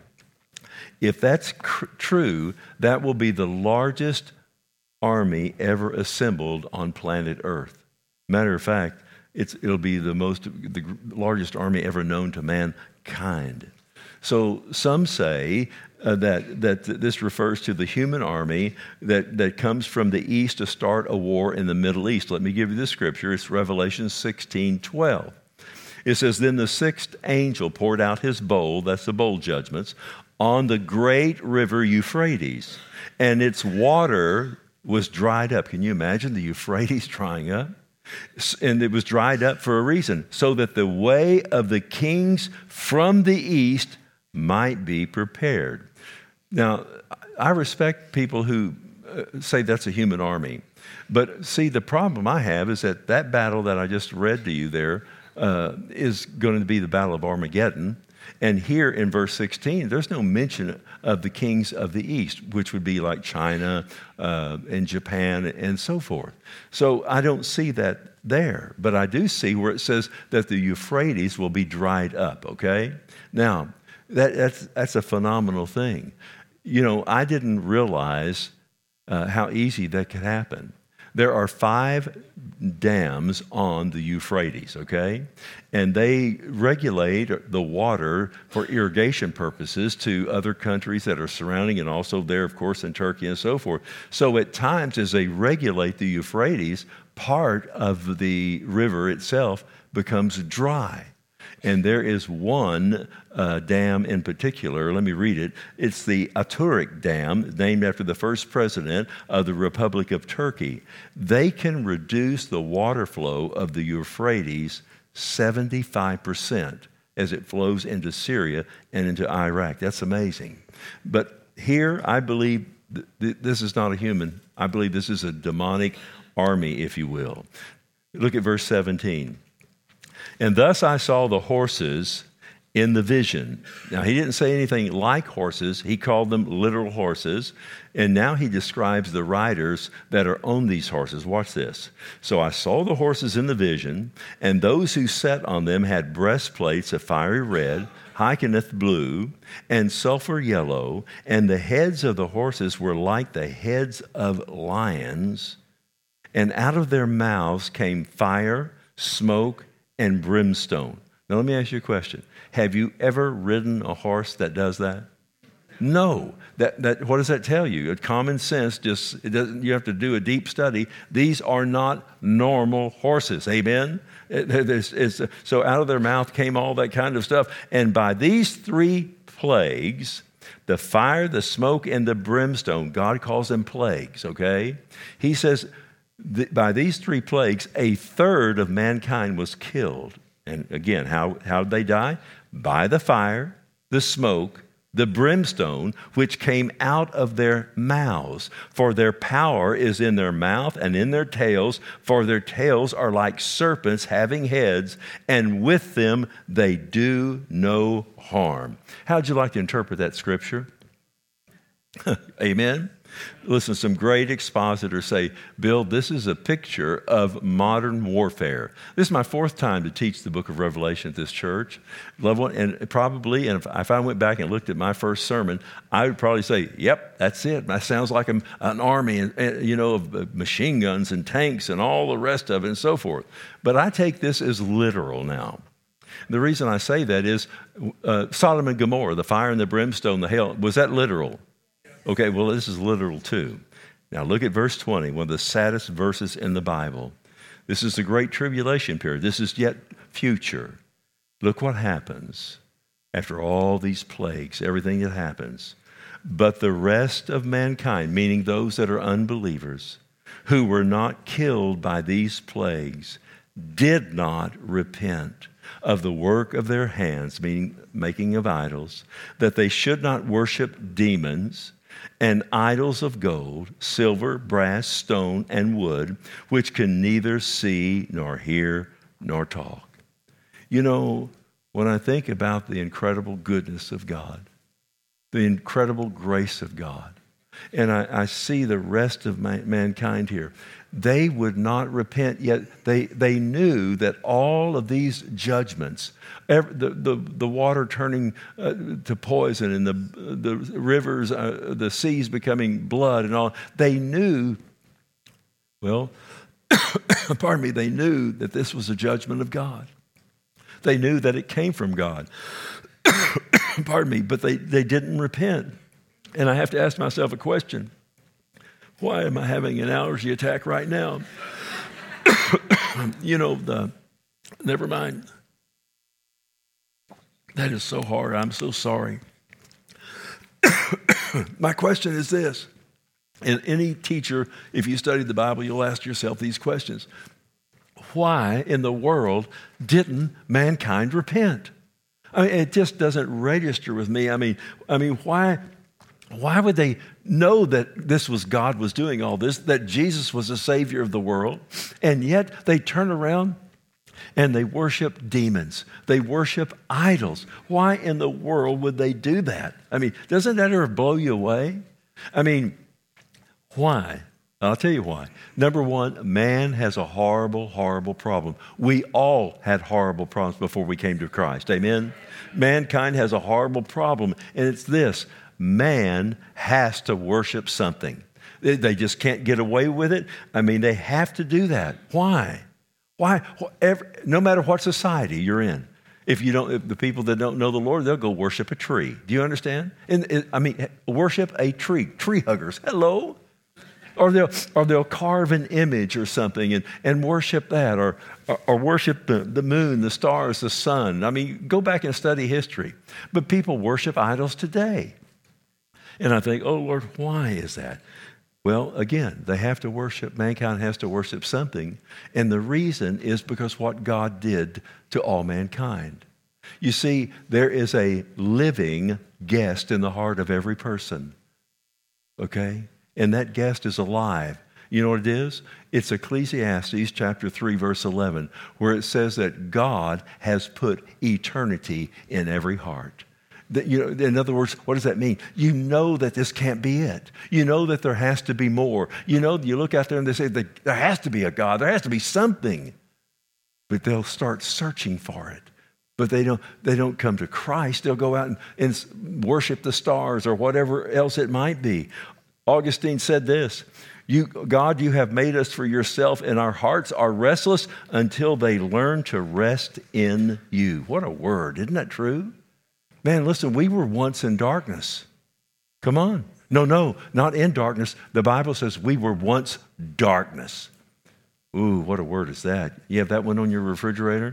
If that's cr- true, that will be the largest army ever assembled on planet Earth. Matter of fact, it's, it'll be the most, the largest army ever known to mankind. So some say uh, that that this refers to the human army that, that comes from the east to start a war in the Middle East. Let me give you this scripture. It's Revelation sixteen twelve. It says, then the sixth angel poured out his bowl, that's the bowl judgments, on the great river Euphrates, and its water was dried up. Can you imagine the Euphrates drying up? And it was dried up for a reason, so that the way of the kings from the east might be prepared. Now, I respect people who say that's a human army. But see, the problem I have is that that battle that I just read to you there uh, is going to be the Battle of Armageddon. And here in verse sixteen, there's no mention of the kings of the east, which would be like China uh, and Japan and so forth. So I don't see that there, but I do see where it says that the Euphrates will be dried up, okay? Now, that, that's, that's a phenomenal thing. You know, I didn't realize uh, how easy that could happen. There are five dams on the Euphrates, okay? And they regulate the water for irrigation purposes to other countries that are surrounding, and also there, of course, in Turkey and so forth. So at times, as they regulate the Euphrates, part of the river itself becomes dry. And there is one uh, dam in particular. Let me read it. It's the Ataturk Dam, named after the first president of the Republic of Turkey. They can reduce the water flow of the Euphrates seventy-five percent as it flows into Syria and into Iraq. That's amazing. But here, I believe th- th- this is not a human. I believe this is a demonic army, if you will. Look at verse seventeen. And thus I saw the horses in the vision. Now, he didn't say anything like horses. He called them literal horses. And now he describes the riders that are on these horses. Watch this. So I saw the horses in the vision, and those who sat on them had breastplates of fiery red, Hykenoth blue, and sulfur yellow, and the heads of the horses were like the heads of lions, and out of their mouths came fire, smoke, and brimstone. Now let me ask you a question. Have you ever ridden a horse that does that? No. That, that, what does that tell you? Common sense, just it doesn't, you have to do a deep study. These are not normal horses. Amen? It, it's, it's, so out of their mouth came all that kind of stuff. And by these three plagues, the fire, the smoke, and the brimstone, God calls them plagues, okay? He says, The, by these three plagues, a third of mankind was killed. And again, how, how did they die? By the fire, the smoke, the brimstone, which came out of their mouths. For their power is in their mouth and in their tails, for their tails are like serpents having heads, and with them they do no harm. How'd you like to interpret that scripture? Amen? Listen, some great expositors say, Bill, this is a picture of modern warfare. This is my fourth time to teach the book of Revelation at this church. Love one, and probably, and if, if I went back and looked at my first sermon, I would probably say, yep, that's it. That sounds like a, an army, and, you know, of machine guns and tanks and all the rest of it and so forth. But I take this as literal now. The reason I say that is uh, Sodom and Gomorrah, the fire and the brimstone, the hail, was that literal? Okay, well, this is literal too. Now look at verse twenty, one of the saddest verses in the Bible. This is the great tribulation period. This is yet future. Look what happens after all these plagues, everything that happens. But the rest of mankind, meaning those that are unbelievers, who were not killed by these plagues, did not repent of the work of their hands, meaning making of idols, that they should not worship demons and idols of gold, silver, brass, stone, and wood, which can neither see nor hear nor talk. You know, when I think about the incredible goodness of God, the incredible grace of God, and I, I see the rest of my, mankind here, they would not repent, yet they, they knew that all of these judgments, every, the, the, the water turning uh, to poison and the, the rivers, uh, the seas becoming blood and all, they knew, well, pardon me, they knew that this was a judgment of God. They knew that it came from God. Pardon me, but they, they didn't repent. And I have to ask myself a question. Why am I having an allergy attack right now? You know, the, never mind. That is so hard. I'm so sorry. My question is this. And any teacher, if you studied the Bible, you'll ask yourself these questions. Why in the world didn't mankind repent? I mean, it just doesn't register with me. I mean, I mean, why... Why would they know that this was God was doing all this, that Jesus was the Savior of the world, and yet they turn around and they worship demons. They worship idols. Why in the world would they do that? I mean, doesn't that ever blow you away? I mean, why? I'll tell you why. Number one, man has a horrible, horrible problem. We all had horrible problems before we came to Christ. Amen? Mankind has a horrible problem, and it's this. Man has to worship something. They, they just can't get away with it. I mean, they have to do that. Why? Why? Whatever, no matter what society you're in. If you don't, if the people that don't know the Lord, they'll go worship a tree. Do you understand? And it, I mean, worship a tree. Tree huggers. Hello. Or they'll, or they'll carve an image or something and, and worship that, or, or, or worship the, the moon, the stars, the sun. I mean, go back and study history. But people worship idols today. And I think, oh, Lord, why is that? Well, again, they have to worship, mankind has to worship something. And the reason is because what God did to all mankind. You see, there is a living guest in the heart of every person. Okay? And that guest is alive. You know what it is? It's Ecclesiastes chapter three, verse eleven, where it says that God has put eternity in every heart. That, you know, in other words, what does that mean? You know that this can't be it. You know that there has to be more. You know, you look out there and they say, there has to be a God. There has to be something. But they'll start searching for it. But they don't, they don't come to Christ. They'll go out and, and worship the stars or whatever else it might be. Augustine said this, you, God, you have made us for yourself, and our hearts are restless until they learn to rest in you. What a word. Isn't that true? Man, listen, we were once in darkness. Come on. No, no, not in darkness. The Bible says we were once darkness. Ooh, what a word is that? You have that one on your refrigerator?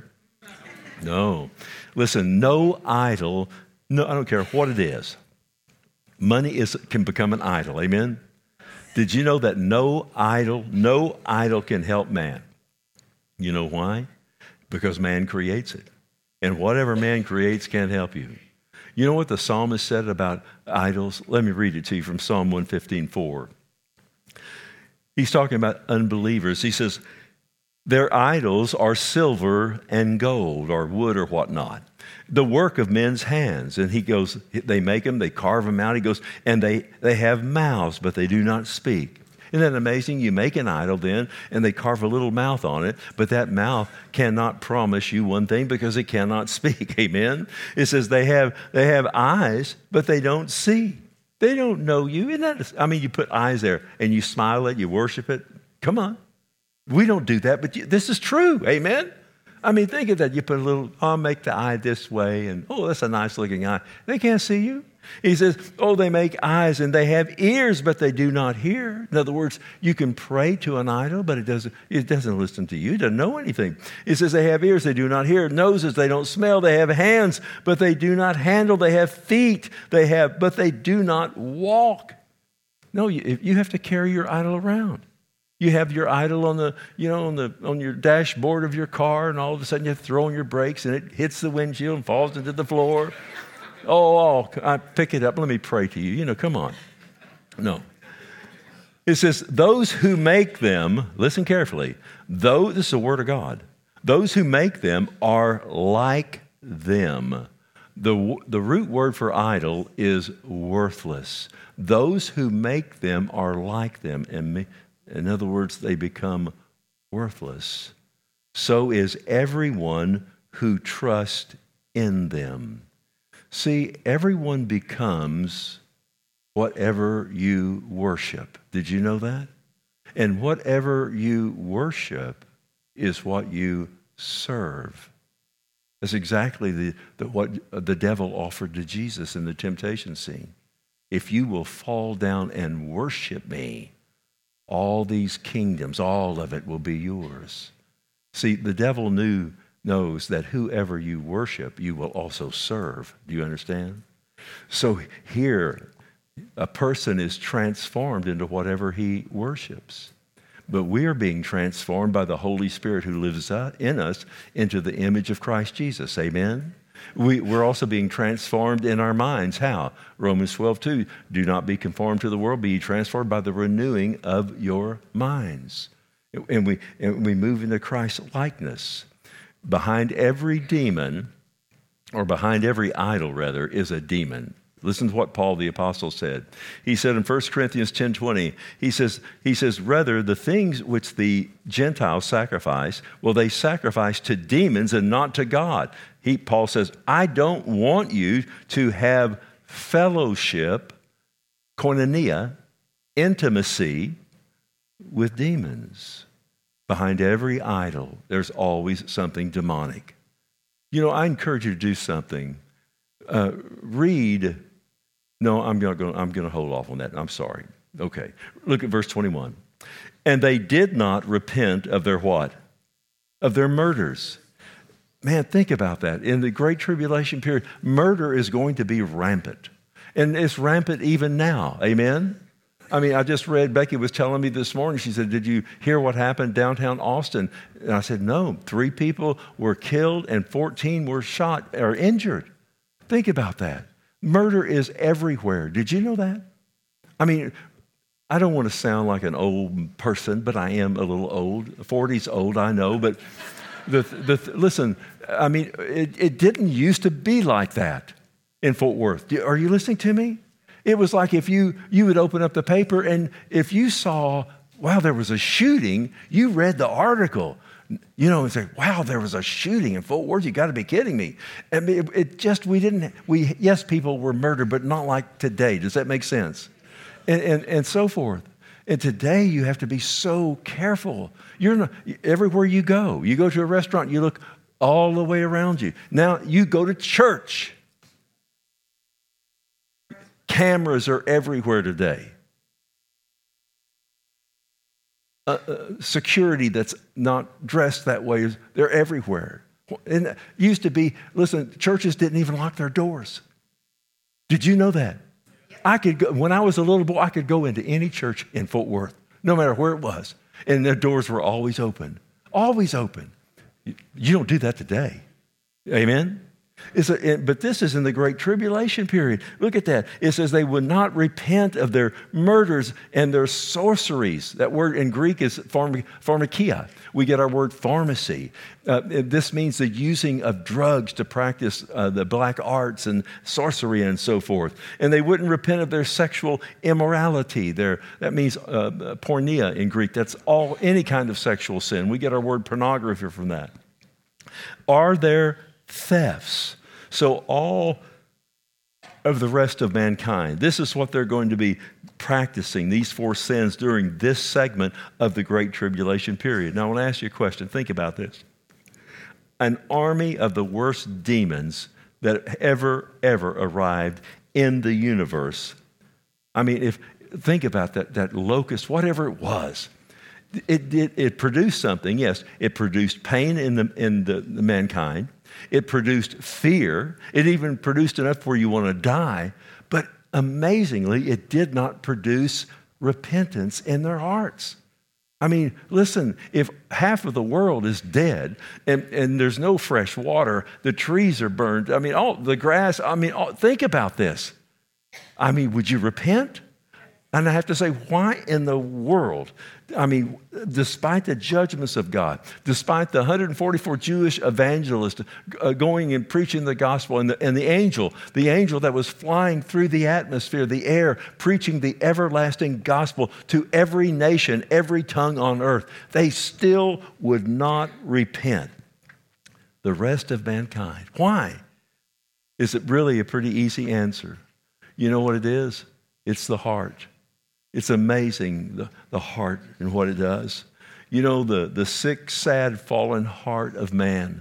No. Listen, no idol, no, I don't care what it is. Money is can become an idol, amen? Did you know that no idol, no idol can help man? You know why? Because man creates it. And whatever man creates can't help you. You know what the psalmist said about idols? Let me read it to you from Psalm one fifteen four. He's talking about unbelievers. He says, their idols are silver and gold or wood or whatnot, the work of men's hands. And he goes, they make them, they carve them out. He goes, and they, they have mouths, but they do not speak. Isn't that amazing? You make an idol then, and they carve a little mouth on it, but that mouth cannot promise you one thing because it cannot speak. Amen? It says they have, they have eyes, but they don't see. They don't know you. Isn't that, I mean, you put eyes there, and you smile it, you worship it. Come on. We don't do that, but you, this is true. Amen? I mean, think of that. You put a little, I'll make the eye this way, and oh, that's a nice looking eye. They can't see you. He says, oh, they make eyes and they have ears, but they do not hear. In other words, you can pray to an idol, but it doesn't, it doesn't listen to you. It doesn't know anything. It says they have ears, they do not hear. Noses, they don't smell. They have hands, but they do not handle. They have feet, they have, but they do not walk. No, you, you have to carry your idol around. You have your idol on the, you know, on the on your dashboard of your car, and all of a sudden you throw on your brakes and it hits the windshield and falls into the floor. Oh, oh, I pick it up. Let me pray to you. You know, come on. No. It says, those who make them, listen carefully, though, this is the word of God, those who make them are like them. The, the root word for idol is worthless. Those who make them are like them. And in other words, they become worthless. So is everyone who trusts in them. See, everyone becomes whatever you worship. Did you know that? And whatever you worship is what you serve. That's exactly the, the, what the devil offered to Jesus in the temptation scene. If you will fall down and worship me, all these kingdoms, all of it will be yours. See, the devil knew knows that whoever you worship, you will also serve. Do you understand? So here, a person is transformed into whatever he worships. But we are being transformed by the Holy Spirit who lives in us into the image of Christ Jesus. Amen? We, we're also being transformed in our minds. How? Romans twelve two, do not be conformed to the world, be ye transformed by the renewing of your minds. And we, and we move into Christ's likeness. Behind every demon, or behind every idol, rather, is a demon. Listen to what Paul the Apostle said. He said in First Corinthians ten twenty, he says, he says, rather, the things which the Gentiles sacrifice, well, they sacrifice to demons and not to God. He, Paul says, I don't want you to have fellowship, koinonia, intimacy with demons. Behind every idol, there's always something demonic. You know, I encourage you to do something. Uh, read, no, I'm going to I'm going to hold off on that. I'm sorry. Okay. Look at verse twenty-one. And they did not repent of their what? Of their murders. Man, think about that. In the Great Tribulation period, murder is going to be rampant. And it's rampant even now. Amen? I mean, I just read, Becky was telling me this morning, she said, did you hear what happened downtown Austin? And I said, no, three people were killed and fourteen were shot or injured. Think about that. Murder is everywhere. Did you know that? I mean, I don't want to sound like an old person, but I am a little old. forty's old, I know, but the, the, listen, I mean, it, it didn't used to be like that in Fort Worth. Are you listening to me? It was like if you, you would open up the paper and if you saw, wow, there was a shooting, you read the article, you know, and say, wow, there was a shooting in Fort Worth. You got to be kidding me. I mean, it, it just, we didn't, we, yes, people were murdered, but not like today. Does that make sense? And, and, and so forth. And today you have to be so careful. You're not, everywhere you go, you go to a restaurant, you look all the way around you. Now you go to church. Cameras are everywhere today. Uh, uh, security that's not dressed that way, they're everywhere. And it used to be, listen, churches didn't even lock their doors. Did you know that? I could go, when I was a little boy, I could go into any church in Fort Worth, no matter where it was. And their doors were always open, always open. You don't do that today. Amen? It's a, but this is in the Great Tribulation period. Look at that. It says they would not repent of their murders and their sorceries. That word in Greek is pharm- pharmakia. We get our word pharmacy. Uh, this means the using of drugs to practice uh, the black arts and sorcery and so forth. And they wouldn't repent of their sexual immorality. Their, that means uh, porneia in Greek. That's all, any kind of sexual sin. We get our word pornography from that. Are there thefts? So all of the rest of mankind, this is what they're going to be practicing, these four sins during this segment of the Great Tribulation period. Now I want to ask you a question. Think about this. An army of the worst demons that ever, ever arrived in the universe. I mean, if think about that, that locust, whatever it was. It, it, it produced something, yes. It produced pain in the in the, the mankind. It produced fear. It even produced enough where you want to die. But amazingly, it did not produce repentance in their hearts. I mean, listen, if half of the world is dead and, and there's no fresh water, the trees are burned, I mean, all the grass, I mean, all, think about this. I mean, would you repent? And I have to say, why in the world? I mean, despite the judgments of God, despite the one hundred forty-four Jewish evangelists uh, going and preaching the gospel, and the, and the angel, the angel that was flying through the atmosphere, the air, preaching the everlasting gospel to every nation, every tongue on earth, they still would not repent. The rest of mankind. Why? Is it really a pretty easy answer? You know what it is? It's the heart. It's amazing, the, the heart and what it does. You know, the, the sick, sad, fallen heart of man.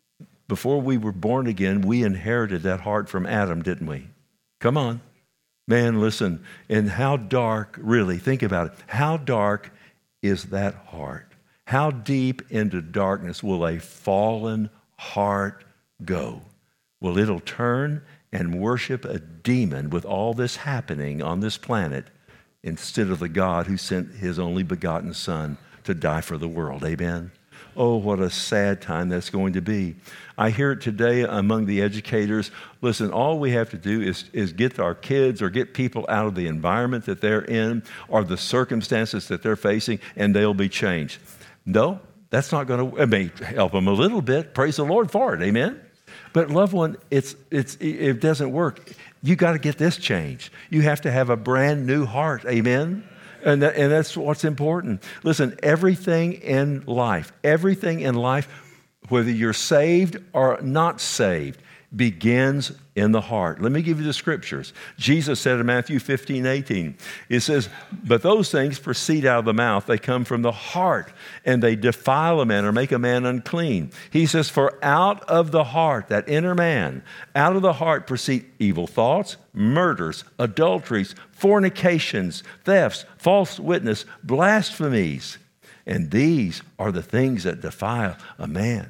Before we were born again, we inherited that heart from Adam, didn't we? Come on. Man, listen. And how dark, really, think about it. How dark is that heart? How deep into darkness will a fallen heart go? Well, it'll turn and worship a demon with all this happening on this planet instead of the God who sent his only begotten Son to die for the world. Amen? Oh, what a sad time that's going to be. I hear it today among the educators. Listen, all we have to do is, is get our kids or get people out of the environment that they're in or the circumstances that they're facing, and they'll be changed. No, that's not going to, it may help them a little bit. Praise the Lord for it. Amen? But loved one, it's, it's, it doesn't work. You got to get this changed. You have to have a brand new heart. Amen? And, that, and that's what's important. Listen, everything in life, everything in life, whether you're saved or not saved, begins in the heart. Let me give you the scriptures. Jesus said in Matthew fifteen, eighteen, it says, but those things proceed out of the mouth. They come from the heart, and they defile a man or make a man unclean. He says, for out of the heart, that inner man, out of the heart proceed evil thoughts, murders, adulteries, fornications, thefts, false witness, blasphemies. And these are the things that defile a man.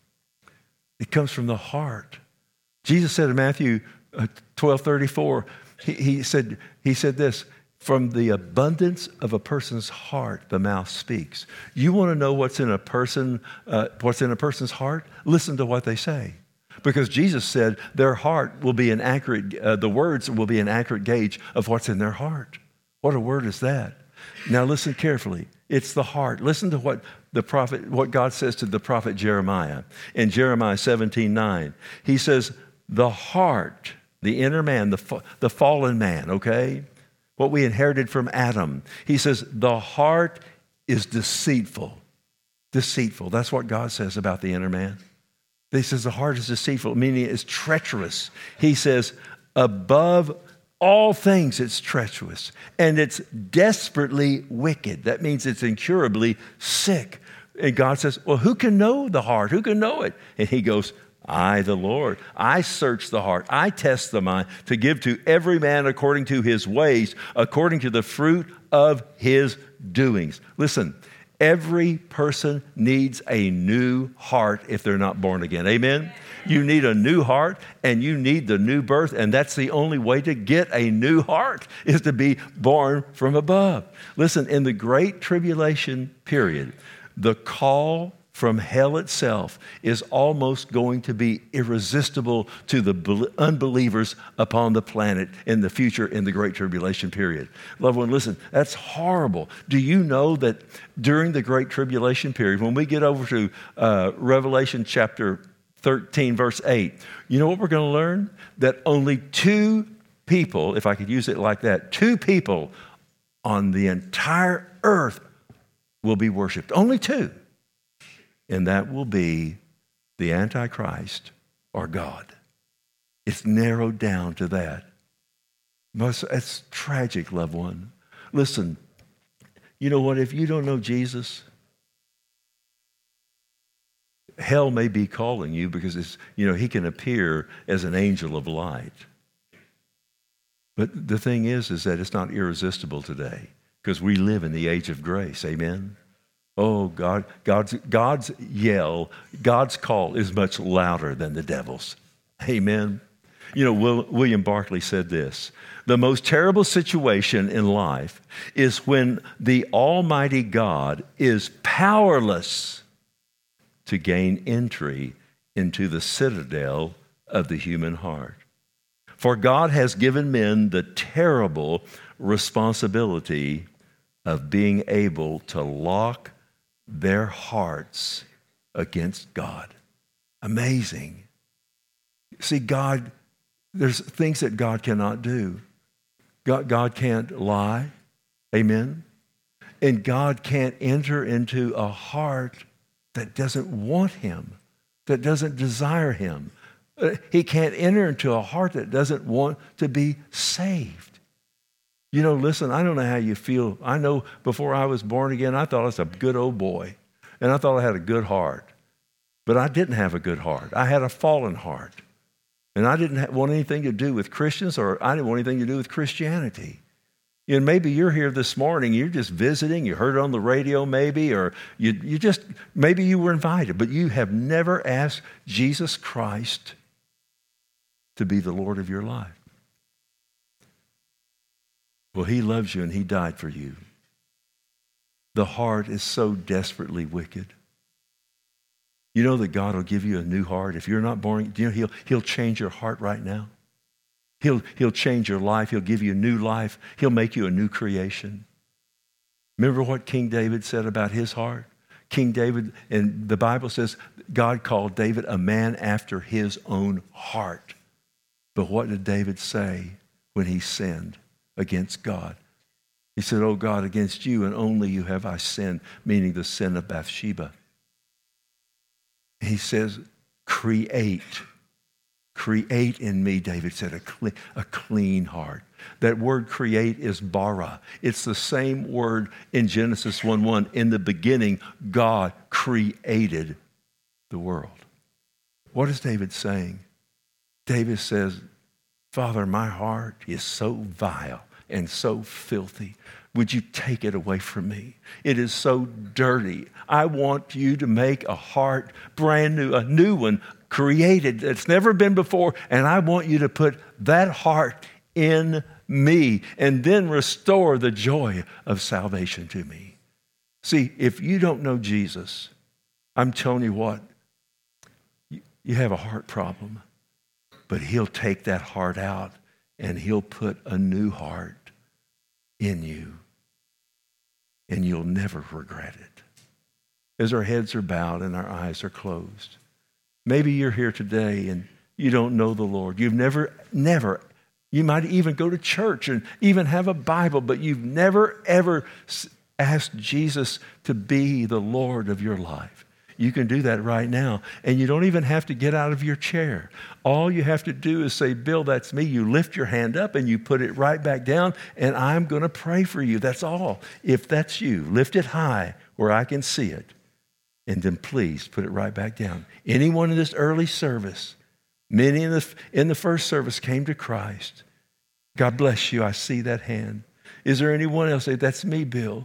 It comes from the heart. Jesus said in Matthew twelve thirty-four, he, he, said, he said this, from the abundance of a person's heart, the mouth speaks. You want to know what's in a person, uh, what's in a person's heart? Listen to what they say. Because Jesus said their heart will be an accurate, uh, the words will be an accurate gauge of what's in their heart. What a word is that? Now listen carefully. It's the heart. Listen to what the prophet, what God says to the prophet Jeremiah. In Jeremiah seventeen nine, he says, the heart, the inner man, the, the fallen man, okay? What we inherited from Adam. He says, the heart is deceitful. Deceitful. That's what God says about the inner man. He says the heart is deceitful, meaning it's treacherous. He says, above all things it's treacherous, and it's desperately wicked. That means it's incurably sick. And God says, well, who can know the heart? Who can know it? And he goes, I, the Lord, I search the heart. I test the mind to give to every man according to his ways, according to the fruit of his doings. Listen, Every person needs a new heart if they're not born again. Amen? You need a new heart and you need the new birth, and that's the only way to get a new heart is to be born from above. Listen, in the Great Tribulation period, the call from hell itself is almost going to be irresistible to the unbelievers upon the planet in the future in the Great Tribulation period. Loved one, listen, that's horrible. Do you know that during the Great Tribulation period, when we get over to uh, Revelation chapter thirteen, verse eight, you know what we're going to learn? That only two people, if I could use it like that, two people on the entire earth will be worshiped. Only two. And that will be the Antichrist or God. It's narrowed down to that. It's tragic, loved one. Listen, you know what? If you don't know Jesus, hell may be calling you because it's, you know, he can appear as an angel of light. But the thing is, is that it's not irresistible today because we live in the age of grace. Amen? Oh, God, God's, God's yell, God's call is much louder than the devil's. Amen. You know, Will, William Barclay said this: the most terrible situation in life is when the Almighty God is powerless to gain entry into the citadel of the human heart. For God has given men the terrible responsibility of being able to lock their hearts against God. Amazing. See, God, there's things that God cannot do. God, God can't lie. Amen. And God can't enter into a heart that doesn't want him, that doesn't desire him. He can't enter into a heart that doesn't want to be saved. You know, listen, I don't know how you feel. I know before I was born again, I thought I was a good old boy, and I thought I had a good heart. But I didn't have a good heart. I had a fallen heart. And I didn't want anything to do with Christians, or I didn't want anything to do with Christianity. You know, maybe you're here this morning, you're just visiting, you heard it on the radio maybe, or you, you just, maybe you were invited, but you have never asked Jesus Christ to be the Lord of your life. Well, he loves you and he died for you. The heart is so desperately wicked. You know that God will give you a new heart. If you're not born, you know, he'll, he'll change your heart right now. He'll, he'll change your life. He'll give you a new life. He'll make you a new creation. Remember what King David said about his heart? King David, and the Bible says God called David a man after his own heart. But what did David say when he sinned against God? He said, "Oh God, against you and only you have I sinned," meaning the sin of Bathsheba. He says, create, create in me, David said, a clean, a clean heart. That word create is bara. It's the same word in Genesis one one. In the beginning, God created the world. What is David saying? David says, Father, my heart is so vile and so filthy. Would you take it away from me? It is so dirty. I want you to make a heart brand new, a new one created that's never been before. And I want you to put that heart in me and then restore the joy of salvation to me. See, if you don't know Jesus, I'm telling you what, you have a heart problem. But he'll take that heart out and he'll put a new heart in you. And you'll never regret it. As our heads are bowed and our eyes are closed, maybe you're here today and you don't know the Lord. You've never, never, you might even go to church and even have a Bible, but you've never, ever asked Jesus to be the Lord of your life. You can do that right now. And you don't even have to get out of your chair. All you have to do is say, Bill, that's me. You lift your hand up and you put it right back down, and I'm going to pray for you. That's all. If that's you, lift it high where I can see it. And then please put it right back down. Anyone in this early service, many in the, in the first service came to Christ. God bless you. I see that hand. Is there anyone else say, that's me, Bill?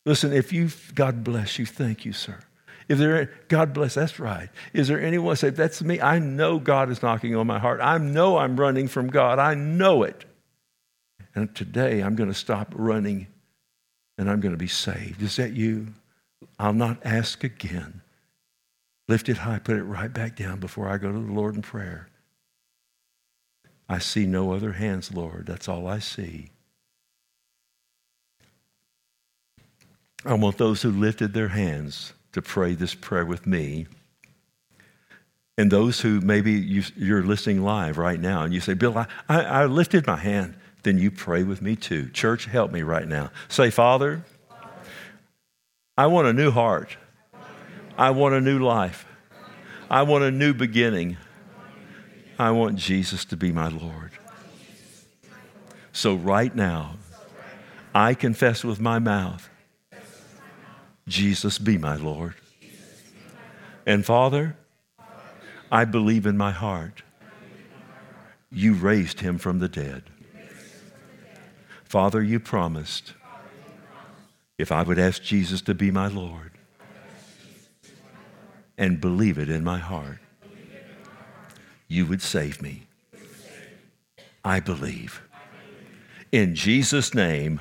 Listen, if you, God bless you, thank you, sir. If there, God bless, that's right. Is there anyone say, that's me? I know God is knocking on my heart. I know I'm running from God. I know it. And today I'm going to stop running and I'm going to be saved. Is that you? I'll not ask again. Lift it high, put it right back down before I go to the Lord in prayer. I see no other hands, Lord. That's all I see. I want those who lifted their hands to pray this prayer with me. And those who maybe you, you're listening live right now and you say, Bill, I, I, I lifted my hand. Then you pray with me too. Church, help me right now. Say, Father, I want a new heart. I want a new life. I want a new beginning. I want Jesus to be my Lord. So right now, I confess with my mouth, Jesus be my Lord. And Father, I believe in my heart you raised him from the dead. Father, you promised if I would ask Jesus to be my Lord and believe it in my heart, you would save me. I believe. In Jesus' name,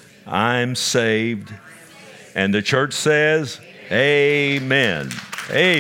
I'm saved. And the church says, amen. Amen.